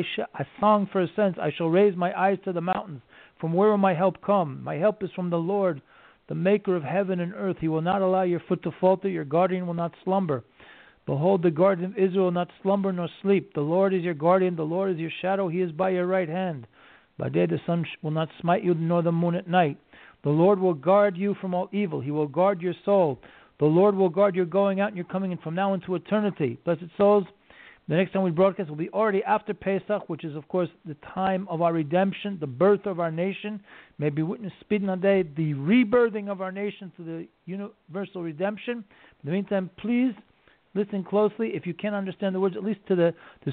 shall raise my eyes to the mountains. From where will my help come? My help is from the Lord, the maker of heaven and earth. He will not allow your foot to falter. Your guardian will not slumber. Behold, the guardian of Israel will not slumber nor sleep. The Lord is your guardian. The Lord is your shadow. He is by your right hand. By day the sun will not smite you, nor the moon at night. The Lord will guard you from all evil. He will guard your soul. The Lord will guard your going out and your coming in from now into eternity. Blessed souls, the next time we broadcast will be already after Pesach, which is, of course, the time of our redemption, the birth of our nation. May be witnessed speeding on day, the rebirthing of our nation to the universal redemption. In the meantime, please listen closely. If you can't understand the words, at least to the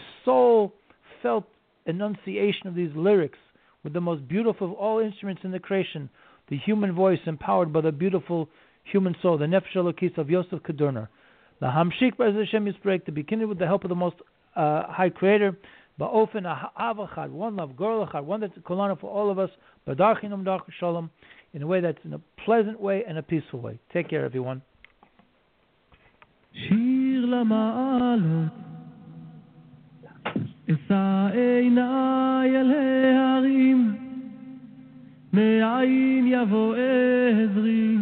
soul-felt enunciation of these lyrics, with the most beautiful of all instruments in the creation, the human voice empowered by the beautiful human soul, the Nefesh Elokis of Yosef Kedorner. The Hamshik B'ez Hashem Yisbrek, to begin with the help of the Most High Creator, Ba'ofen Aha'avachad, one love, Gorlachad, one that's a kolana for all of us, B'darchinum Darch Shalom, in a way that's in a pleasant way and a peaceful way. Take care, everyone. Shir Lama'alot Esa Einai El Harim Me'ayin Yavo Ezri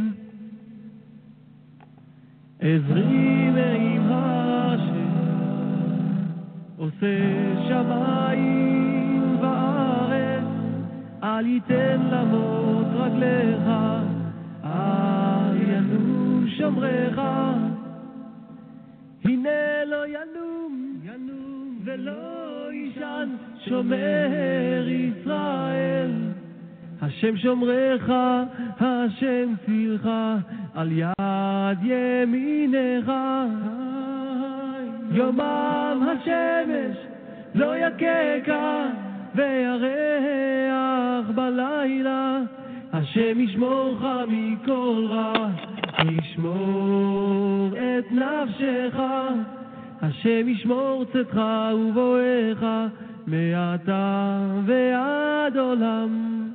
Ezri Me'im Hashem Ose Shamayim Va'aretz Al Yiten Lamot Raglecha Al Yanu Shomrecha Hine Lo Yanum Velo Yishan Shomer Yisrael Hashem Shomrecha Hashem Tzilcha Al Yad Yeminecha Yomam HaShemesh Lo Yakeka Ve'yareach Balayla Hashem Yishmorcha Mikol Ra Yishmor Et Nafshecha Hashem Yishmor Tzedcha Uvoecha Me'ata Ve'ad Olam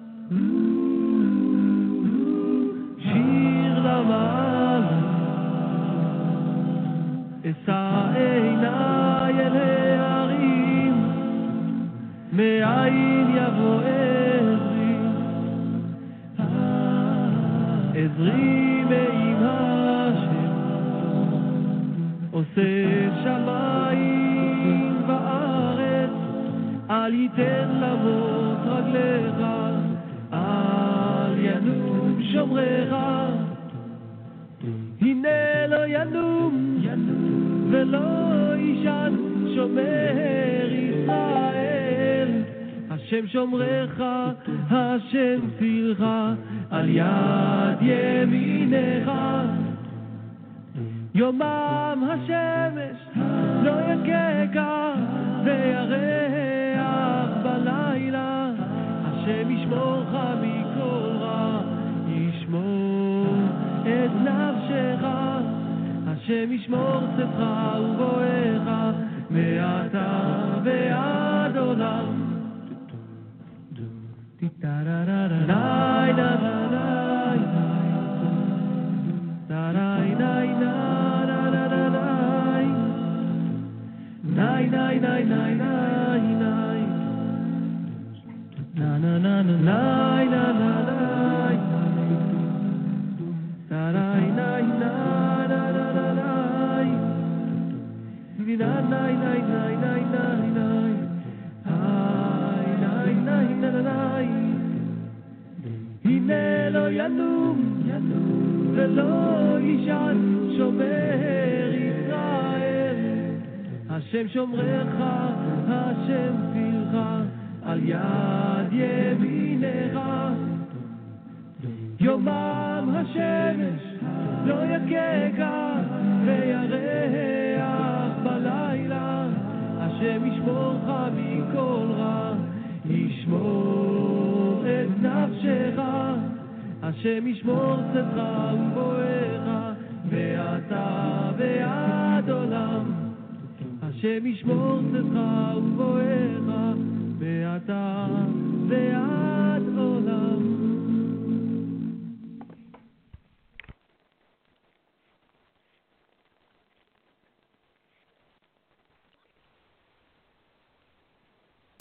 Shir Lama'ala Esa Einai El Harim Me'ayin Yavo Ezri Me'im Hashem Ose Shamayim Va'aretz אל ייתן למות רגליך, אל ינום שומרך, הנה לא ינום ולא יישן שומר ישראל, השם שומרך, השם צילך, על יד ימינך. יומם השמש לא יככה וירח בלילה, השם ישמורך מכל רע, ישמור את נפשך, השם ישמור צאתך ובואך מעתה ועד עולם. הנה לא ינום ולא יישן שומר ישראל, השם שומרך, השם צילך, על יד ימינך. יומם השמש לא יככה וירח בלילה, השם ישמורך מכל רע, ישמור את נפשך, השם ישמור צאתך ובואך מעתה ועד עולם, השם ישמור צאתך ובואך